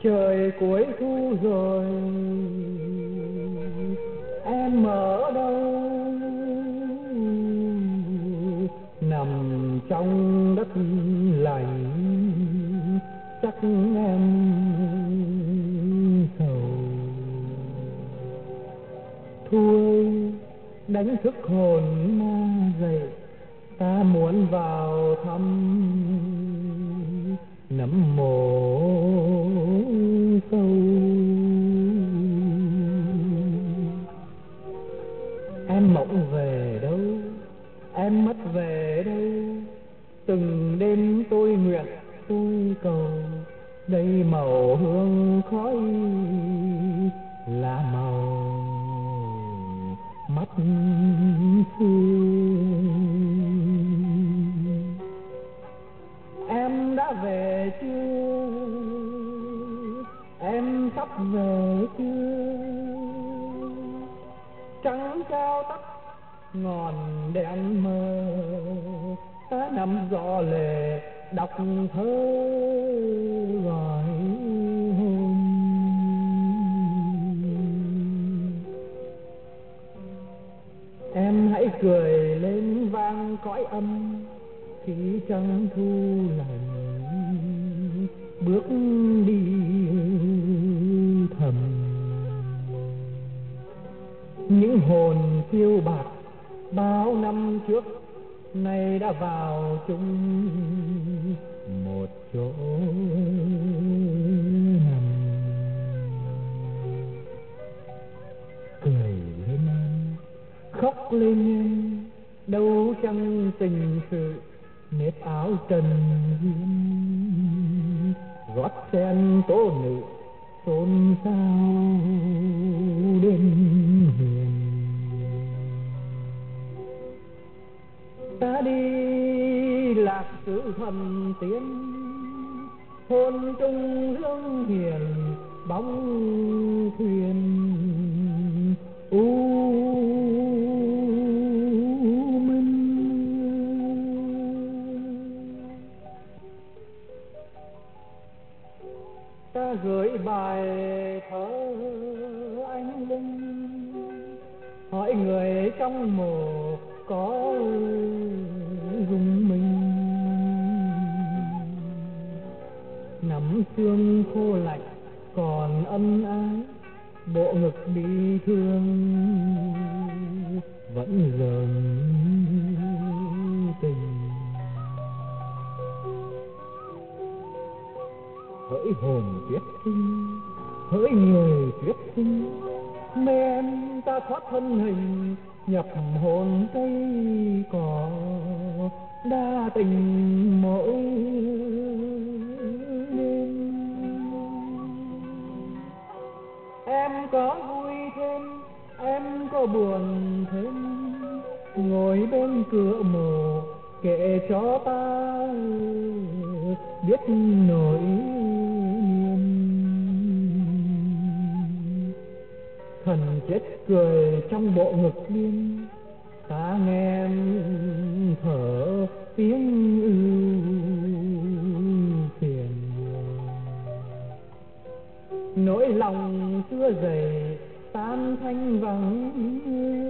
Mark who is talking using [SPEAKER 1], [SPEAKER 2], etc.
[SPEAKER 1] Trời cuối thu rồi, em ở đâu? Nằm trong đất lạnh, chắc em sầu. Thôi đánh thức hồn ma dậy, ta muốn vào thăm nấm mồ sâu. Em mộng về đâu, em mất về đâu? Từng đêm tôi nguyện tôi cầu, đây màu hương khói là màu mắt xưa. Em đã về chưa? Em sắp về chưa? Trắng cao tắt ngọn đèn mờ, ta nằm gió lệ đọc thơ gọi hôn. Em hãy cười lên vang cõi âm, khi trăng thu lạnh bước đi thầm. Những hồn phiêu bạt bao năm trước nay đã vào chung một chỗ nằm. Cười lên em, khóc lên em, đâu chẳng tình sự nếp áo trần duyên, gót sen tố nữ xôn xao đêm huyền. Ta đi lạc xứ thần tiên, hồn trung hương hiền bóng thuyền u minh. Ta gửi bài thơ anh linh, hỏi người trong mồ có dùng mình. Nắm xương khô lạnh còn ân ái, bộ ngực bị thương vẫn gờm tình. Hỡi hồn tuyết sinh, hỡi người tuyết sinh, mê em ta thoát thân hình nhập hồn cây cỏ, đa tình mỗi đêm. Em có vui thêm, em có buồn thêm, ngồi bên cửa mồ kể cho ta biết nỗi niềm. Thần chết cười trong bộ ngực điên, ta nghe em thở tiếng ưu phiền. Nỗi lòng xưa dày tan thanh vắng,